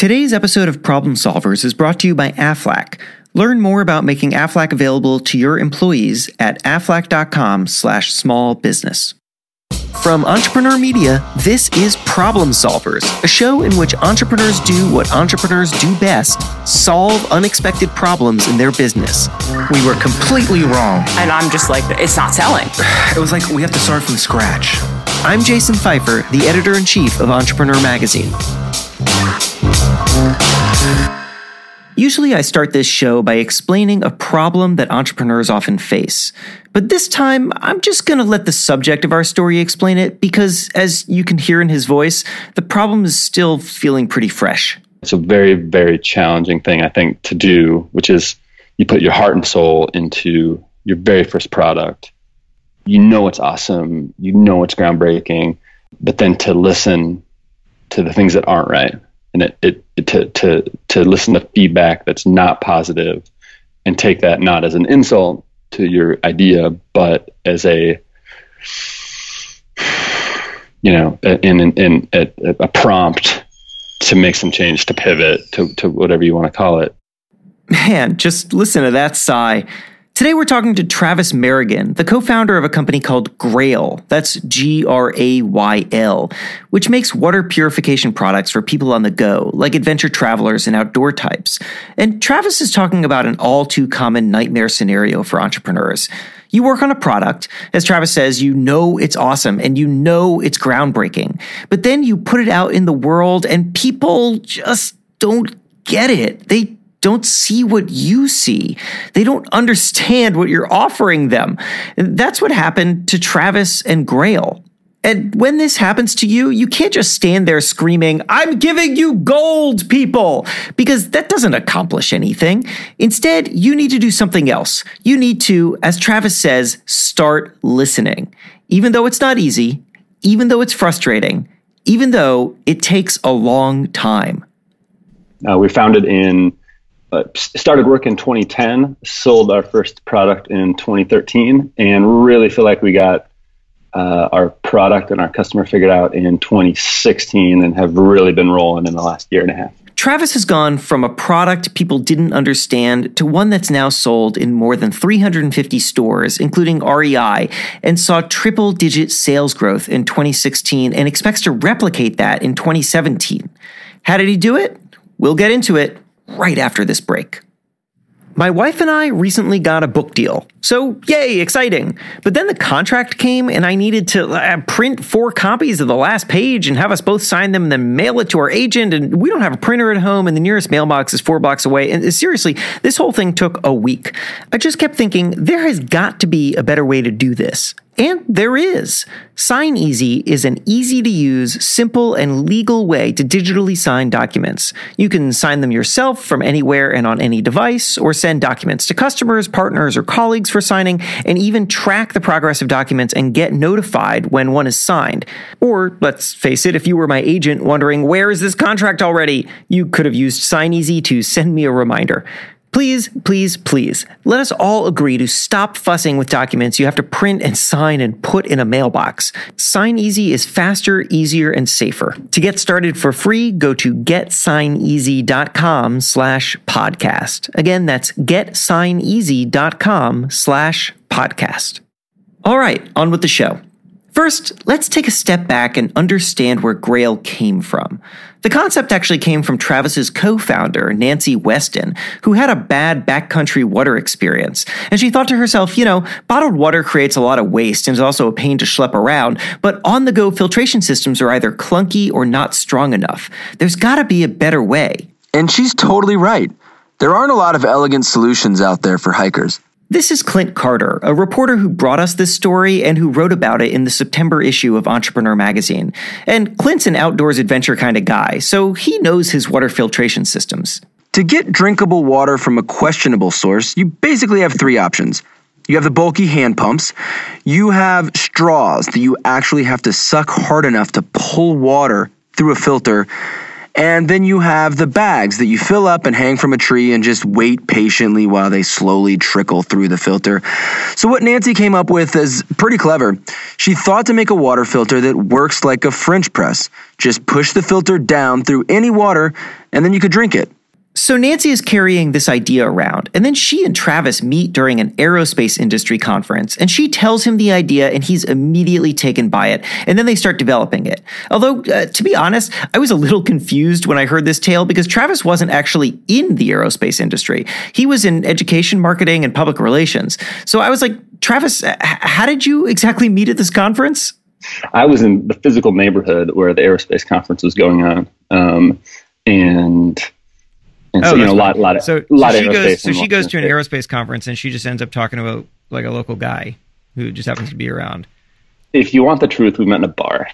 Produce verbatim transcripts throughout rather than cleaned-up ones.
Today's episode of Problem Solvers is brought to you by Aflac. Learn more about making Aflac available to your employees at aflac.com slash small business. From Entrepreneur Media, this is Problem Solvers, a show in which entrepreneurs do what entrepreneurs do best, solve unexpected problems in their business. We were completely wrong. And I'm just like, it's not selling. It was like we have to start from scratch. I'm Jason Pfeiffer, the editor-in-chief of Entrepreneur Magazine. Usually I start this show by explaining a problem that entrepreneurs often face. But this time, I'm just going to let the subject of our story explain it because, as you can hear in his voice, the problem is still feeling pretty fresh. It's a very, very challenging thing, I think, to do, which is you put your heart and soul into your very first product. You know it's awesome. You know it's groundbreaking. But then to listen to the things that aren't right. And it, it, it to to to listen to feedback that's not positive and take that not as an insult to your idea, but as a, you know, in in, in a, a prompt to make some change, to pivot, to to whatever you want to call it. Man, just listen to that sigh. Today we're talking to Travis Merrigan, the co-founder of a company called Grayle, that's G R A Y L, which makes water purification products for people on the go, like adventure travelers and outdoor types. And Travis is talking about an all-too-common nightmare scenario for entrepreneurs. You work on a product, as Travis says, you know it's awesome and you know it's groundbreaking, but then you put it out in the world and people just don't get it. They don't see what you see. They don't understand what you're offering them. And that's what happened to Travis and Grayle. And when this happens to you, you can't just stand there screaming, "I'm giving you gold, people," because that doesn't accomplish anything. Instead, you need to do something else. You need to, as Travis says, start listening. Even though it's not easy, even though it's frustrating, even though it takes a long time. Uh, we founded in Uh, started work in twenty ten, sold our first product in twenty thirteen, and really feel like we got uh, our product and our customer figured out in twenty sixteen and have really been rolling in the last year and a half. Travis has gone from a product people didn't understand to one that's now sold in more than three hundred fifty stores, including R E I, and saw triple-digit sales growth in twenty sixteen and expects to replicate that in twenty seventeen. How did he do it? We'll get into it right after this break. My wife and I recently got a book deal. So, yay, exciting. But then the contract came and I needed to uh, print four copies of the last page and have us both sign them and then mail it to our agent. And we don't have a printer at home and the nearest mailbox is four blocks away. And uh, seriously, this whole thing took a week. I just kept thinking there has got to be a better way to do this. And there is. SignEasy is an easy-to-use, simple, and legal way to digitally sign documents. You can sign them yourself from anywhere and on any device, or send documents to customers, partners, or colleagues for signing, and even track the progress of documents and get notified when one is signed. Or, let's face it, if you were my agent wondering, where is this contract already? You could have used SignEasy to send me a reminder. Please, please, please, let us all agree to stop fussing with documents you have to print and sign and put in a mailbox. SignEasy is faster, easier, and safer. To get started for free, go to getsigneasy.com slash podcast. Again, that's getsigneasy.com slash podcast. All right, on with the show. First, let's take a step back and understand where Grayle came from. The concept actually came from Travis's co-founder, Nancy Weston, who had a bad backcountry water experience. And she thought to herself, you know, bottled water creates a lot of waste and is also a pain to schlep around, but on-the-go filtration systems are either clunky or not strong enough. There's gotta be a better way. And she's totally right. There aren't a lot of elegant solutions out there for hikers. This is Clint Carter, a reporter who brought us this story and who wrote about it in the September issue of Entrepreneur Magazine. And Clint's an outdoors adventure kind of guy, so he knows his water filtration systems. To get drinkable water from a questionable source, you basically have three options. You have the bulky hand pumps. You have straws that you actually have to suck hard enough to pull water through a filter. And then you have the bags that you fill up and hang from a tree and just wait patiently while they slowly trickle through the filter. So what Nancy came up with is pretty clever. She thought to make a water filter that works like a French press. Just push the filter down through any water and then you could drink it. So Nancy is carrying this idea around, and then she and Travis meet during an aerospace industry conference, and she tells him the idea, and he's immediately taken by it, and then they start developing it. Although, uh, to be honest, I was a little confused when I heard this tale because Travis wasn't actually in the aerospace industry. He was in education, marketing, and public relations. So I was like, Travis, h- how did you exactly meet at this conference? I was in the physical neighborhood where the aerospace conference was going on, um, and... And so, oh, you know, a lot, lot of, so, lot so of she aerospace. goes, so she goes to an State. aerospace conference and she just ends up talking to a, like a local guy who just happens to be around. If you want the truth, we met in a bar.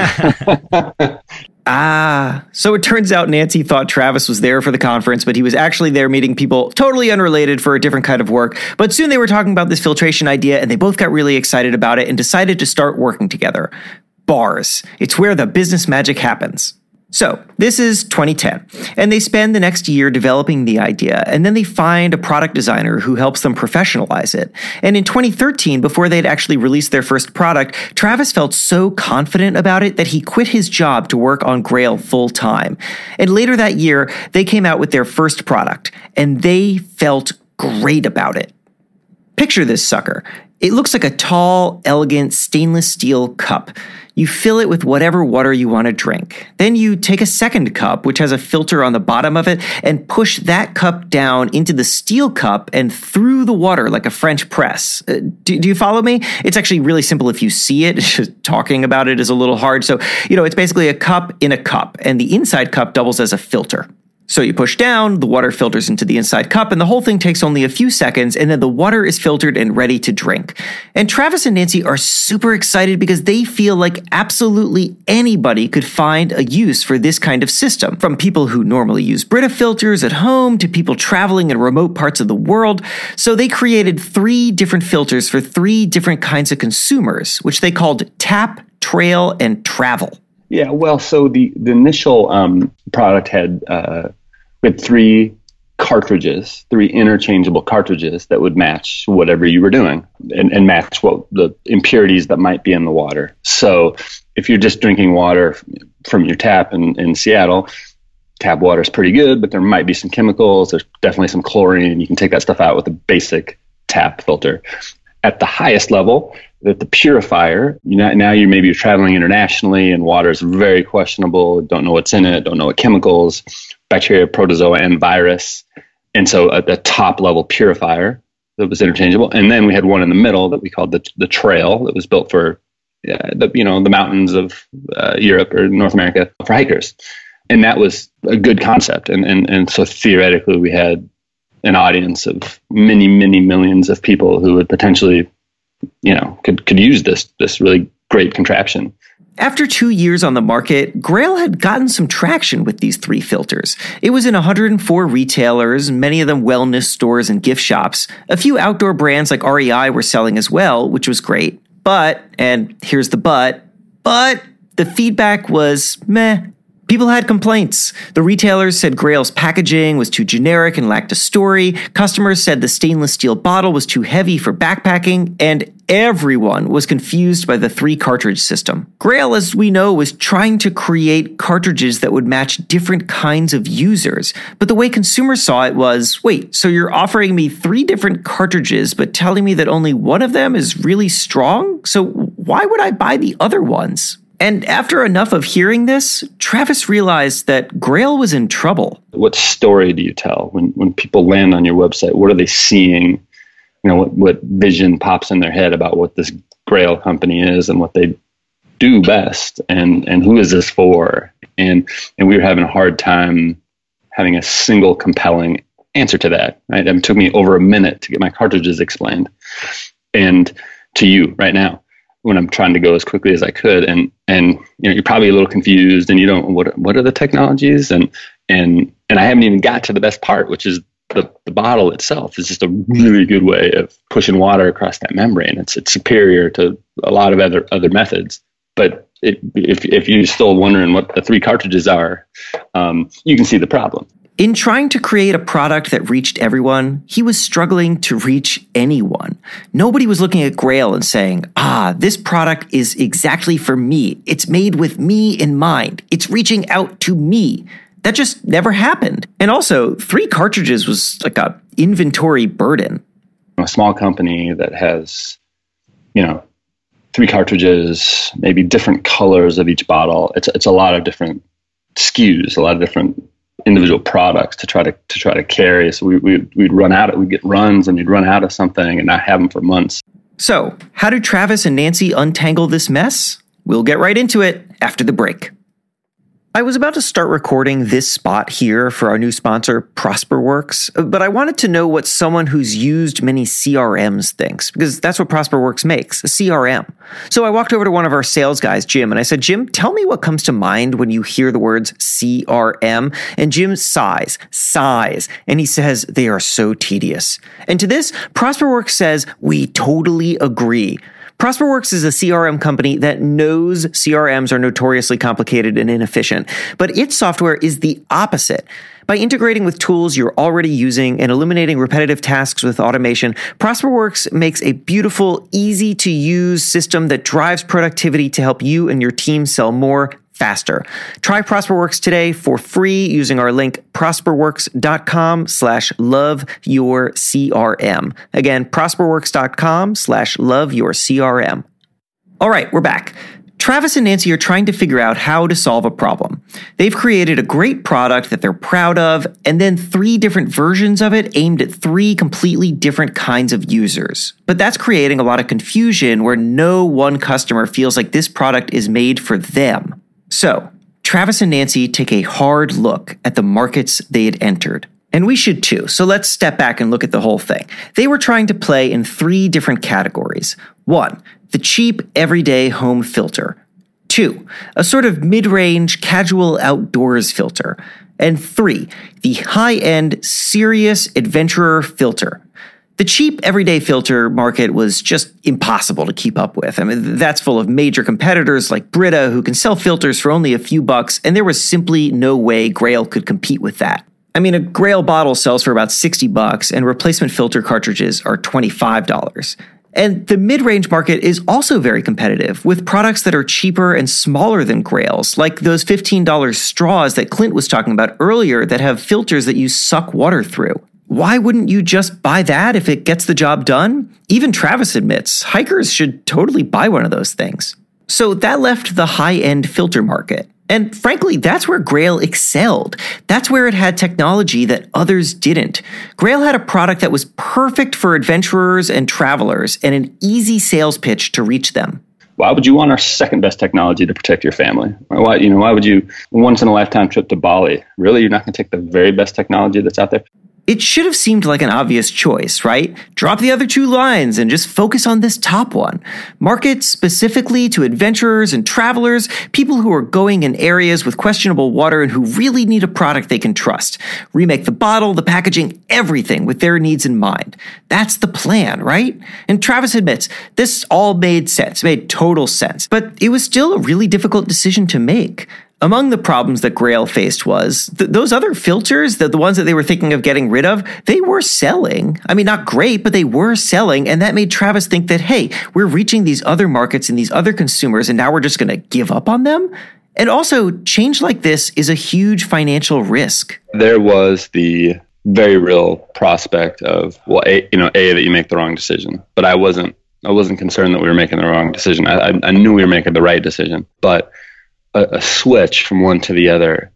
Ah, so it turns out Nancy thought Travis was there for the conference, but he was actually there meeting people totally unrelated for a different kind of work. But soon they were talking about this filtration idea and they both got really excited about it and decided to start working together. Bars. It's where the business magic happens. So, this is twenty ten, and they spend the next year developing the idea, and then they find a product designer who helps them professionalize it. And in twenty thirteen, before they'd actually released their first product, Travis felt so confident about it that he quit his job to work on Grail full-time. And later that year, they came out with their first product, and they felt great about it. Picture this sucker. It looks like a tall, elegant stainless steel cup. You fill it with whatever water you want to drink. Then you take a second cup, which has a filter on the bottom of it, and push that cup down into the steel cup and through the water like a French press. Uh, do, do you follow me? It's actually really simple if you see it. Just talking about it is a little hard. So, you know, it's basically a cup in a cup, and the inside cup doubles as a filter. So you push down, the water filters into the inside cup, and the whole thing takes only a few seconds, and then the water is filtered and ready to drink. And Travis and Nancy are super excited because they feel like absolutely anybody could find a use for this kind of system, from people who normally use Brita filters at home to people traveling in remote parts of the world. So they created three different filters for three different kinds of consumers, which they called Tap, Trail, and Travel. Yeah, well, so the, the initial um, product had uh, we had three cartridges, three interchangeable cartridges that would match whatever you were doing and, and match what the impurities that might be in the water. So if you're just drinking water from your tap in, in Seattle, tap water is pretty good, but there might be some chemicals. There's definitely some chlorine. You can take that stuff out with a basic tap filter. At the highest level, that the purifier, you know, now you maybe you're traveling internationally and water is very questionable, don't know what's in it, don't know what chemicals, bacteria, protozoa, and virus. And so at the top level purifier that was interchangeable. And then we had one in the middle that we called the the trail that was built for uh, the, you know, the mountains of uh, Europe or North America for hikers. And that was a good concept. And, and, and so theoretically we had an audience of many, many millions of people who would potentially, you know, could could use this this really great contraption. After two years on the market, Grail had gotten some traction with these three filters. It was in one hundred four retailers, many of them wellness stores and gift shops. A few outdoor brands like R E I were selling as well, which was great. But, and here's the but, but the feedback was meh. People had complaints. The retailers said Grail's packaging was too generic and lacked a story. Customers said the stainless steel bottle was too heavy for backpacking, and everyone was confused by the three cartridge system. Grail, as we know, was trying to create cartridges that would match different kinds of users. But the way consumers saw it was, wait, so you're offering me three different cartridges, but telling me that only one of them is really strong? So why would I buy the other ones? And after enough of hearing this, Travis realized that Grail was in trouble. What story do you tell when, when people land on your website? What are they seeing? You know, what, what vision pops in their head about what this Grail company is and what they do best, and, and who is this for? And and we were having a hard time having a single compelling answer to that. Right? It took me over a minute to get my cartridges explained, and to you right now, when I'm trying to go as quickly as I could. And, and, you know, you're probably a little confused and you don't, what, what are the technologies? And, and, and I haven't even got to the best part, which is the, the bottle itself is just a really good way of pushing water across that membrane. It's, it's superior to a lot of other, other methods, but it, if if you're still wondering what the three cartridges are, um, you can see the problem. In trying to create a product that reached everyone, he was struggling to reach anyone. Nobody was looking at Grail and saying, ah, this product is exactly for me. It's made with me in mind. It's reaching out to me. That just never happened. And also, three cartridges was like a inventory burden. A small company that has, you know, three cartridges, maybe different colors of each bottle. It's it's a lot of different S K Us, a lot of different individual products to try to to try to carry. So we, we, we'd run out of, we'd get runs and we'd run out of something and not have them for months. So how do Travis and Nancy untangle this mess? We'll get right into it after the break. I was about to start recording this spot here for our new sponsor, ProsperWorks, but I wanted to know what someone who's used many C R Ms thinks, because that's what ProsperWorks makes, a C R M. So I walked over to one of our sales guys, Jim, and I said, Jim, tell me what comes to mind when you hear the words C R M. And Jim sighs, sighs, and he says, they are so tedious. And to this, ProsperWorks says, we totally agree. ProsperWorks is a C R M company that knows C R Ms are notoriously complicated and inefficient, but its software is the opposite. By integrating with tools you're already using and eliminating repetitive tasks with automation, ProsperWorks makes a beautiful, easy-to-use system that drives productivity to help you and your team sell more faster. Try ProsperWorks today for free using our link prosperworks.com slash love your CRM. Again, prosperworks.com slash love your CRM. All right, we're back. Travis and Nancy are trying to figure out how to solve a problem. They've created a great product that they're proud of, and then three different versions of it aimed at three completely different kinds of users. But that's creating a lot of confusion where no one customer feels like this product is made for them. So, Travis and Nancy take a hard look at the markets they had entered. And we should too, so let's step back and look at the whole thing. They were trying to play in three different categories. One, the cheap, everyday home filter. Two, a sort of mid-range, casual outdoors filter. And three, the high-end, serious adventurer filter. The cheap everyday filter market was just impossible to keep up with. I mean, that's full of major competitors like Brita who can sell filters for only a few bucks, and there was simply no way Grail could compete with that. I mean, a Grail bottle sells for about sixty bucks, and replacement filter cartridges are twenty-five dollars. And the mid-range market is also very competitive, with products that are cheaper and smaller than Grail's, like those fifteen dollars straws that Clint was talking about earlier that have filters that you suck water through. Why wouldn't you just buy that if it gets the job done? Even Travis admits hikers should totally buy one of those things. So that left the high-end filter market. And frankly, that's where Grail excelled. That's where it had technology that others didn't. Grail had a product that was perfect for adventurers and travelers and an easy sales pitch to reach them. Why would you want our second best technology to protect your family? Why, you know, why would you, once in a lifetime trip to Bali, really, you're not going to take the very best technology that's out there? It should have seemed like an obvious choice, right? Drop the other two lines and just focus on this top one. Market specifically to adventurers and travelers, people who are going in areas with questionable water and who really need a product they can trust. Remake the bottle, the packaging, everything with their needs in mind. That's the plan, right? And Travis admits, this all made sense, made total sense, but it was still a really difficult decision to make. Among the problems that Grail faced was th- those other filters, the, the ones that they were thinking of getting rid of, they were selling. I mean, not great, but they were selling. And that made Travis think that, hey, we're reaching these other markets and these other consumers, and now we're just going to give up on them? And also, change like this is a huge financial risk. There was the very real prospect of, well, a, you know, A, that you make the wrong decision. But I wasn't, I wasn't concerned that we were making the wrong decision. I, I, I knew we were making the right decision. But a, a switch from one to the other,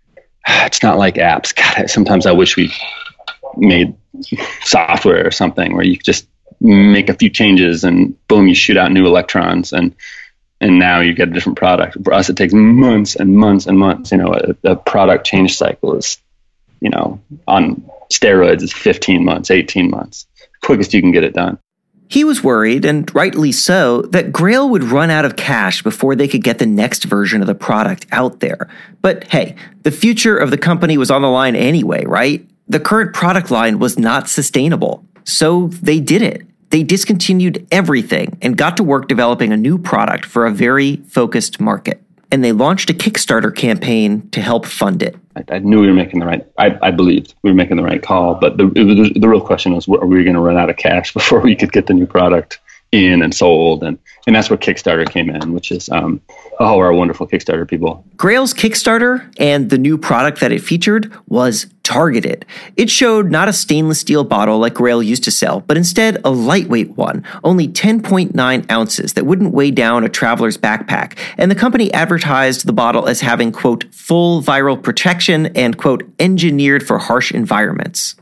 it's not like apps. God, sometimes I wish we made software or something where you just make a few changes and boom, you shoot out new electrons and and now you get a different product. For us, it takes months and months and months. You know, a, a product change cycle is, you know, on steroids is fifteen months, eighteen months. Quickest you can get it done. He was worried, and rightly so, that Grail would run out of cash before they could get the next version of the product out there. But hey, the future of the company was on the line anyway, right? The current product line was not sustainable. So they did it. they discontinued everything and got to work developing a new product for a very focused market. And they launched a Kickstarter campaign to help fund it. I, I knew we were making the right, I, I believed we were making the right call, but the, it was, the real question was, are we going to run out of cash before we could get the new product in and sold? And and that's where Kickstarter came in, which is, um, oh, our wonderful Kickstarter people. Grail's Kickstarter and the new product that it featured was targeted. It showed not a stainless steel bottle like Grail used to sell, but instead a lightweight one, only ten point nine ounces that wouldn't weigh down a traveler's backpack. And the company advertised the bottle as having, quote, full viral protection and, quote, engineered for harsh environments.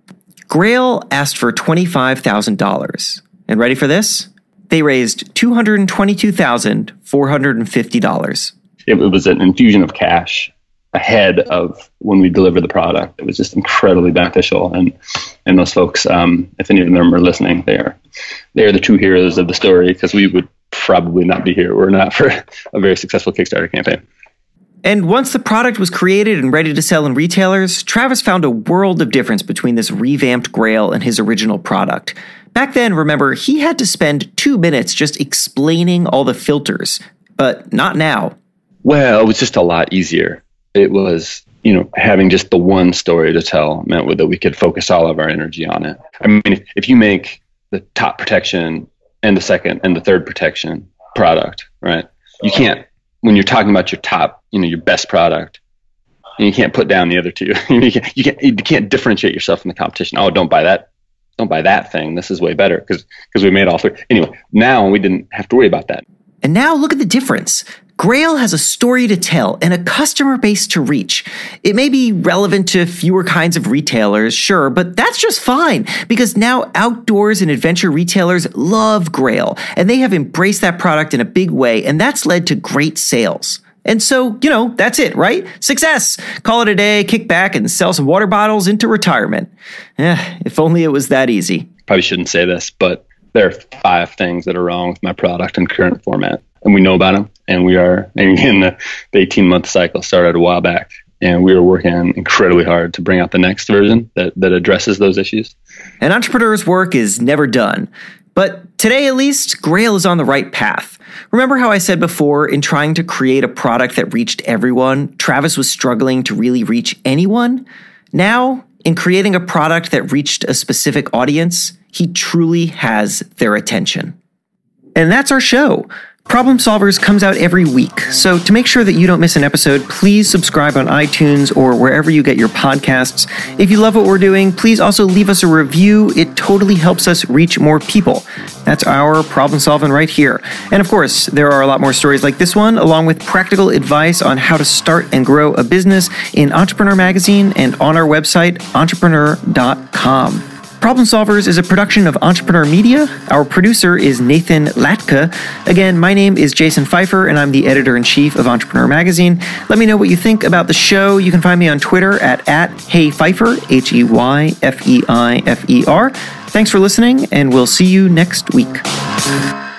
Grail asked for twenty-five thousand dollars. And ready for this? They raised two hundred twenty-two thousand four hundred fifty dollars. It, it was an infusion of cash ahead of when we delivered the product. It was just incredibly beneficial. And and those folks, um, if any of them are listening, they are they are the true heroes of the story, because we would probably not be here were it not for a very successful Kickstarter campaign. And once the product was created and ready to sell in retailers, Travis found a world of difference between this revamped Grail and his original product. Back then, remember, he had to spend two minutes just explaining all the filters, but not now. Well, it was just a lot easier. It was, you know, having just the one story to tell meant that we could focus all of our energy on it. I mean, if, if you make the top protection and the second and the third protection product, right, you can't, when you're talking about your top, you know, your best product, and you can't put down the other two. you can't, you can't, you can't differentiate yourself from the competition. Oh, don't buy that. Don't buy that thing. This is way better because because we made all three. Anyway, now we didn't have to worry about that. And now look at the difference. Grail has a story to tell and a customer base to reach. It may be relevant to fewer kinds of retailers, sure, but that's just fine because now outdoors and adventure retailers love Grail and they have embraced that product in a big way, and that's led to great sales. And so, you know, that's it, right? Success. Call it a day, kick back, and sell some water bottles into retirement. Eh, if only it was that easy. Probably shouldn't say this, but there are five things that are wrong with my product in current format. And we know about them. And we are, and again, the eighteen-month cycle started a while back. And we are working incredibly hard to bring out the next version that, that addresses those issues. An entrepreneur's work is never done. But today, at least, Grail is on the right path. Remember how I said before, in trying to create a product that reached everyone, Travis was struggling to really reach anyone? Now, in creating a product that reached a specific audience, he truly has their attention. And that's our show. Problem Solvers comes out every week, so to make sure that you don't miss an episode, please subscribe on iTunes or wherever you get your podcasts. If you love what we're doing, please also leave us a review. It totally helps us reach more people. That's our problem solving right here. And of course, there are a lot more stories like this one, along with practical advice on how to start and grow a business in Entrepreneur Magazine and on our website, entrepreneur dot com. Problem Solvers is a production of Entrepreneur Media. Our producer is Nathan Latka. Again, my name is Jason Pfeiffer, and I'm the editor-in-chief of Entrepreneur Magazine. Let me know what you think about the show. You can find me on Twitter at, at HeyPfeiffer, H E Y F E I F E R. Thanks for listening, and we'll see you next week.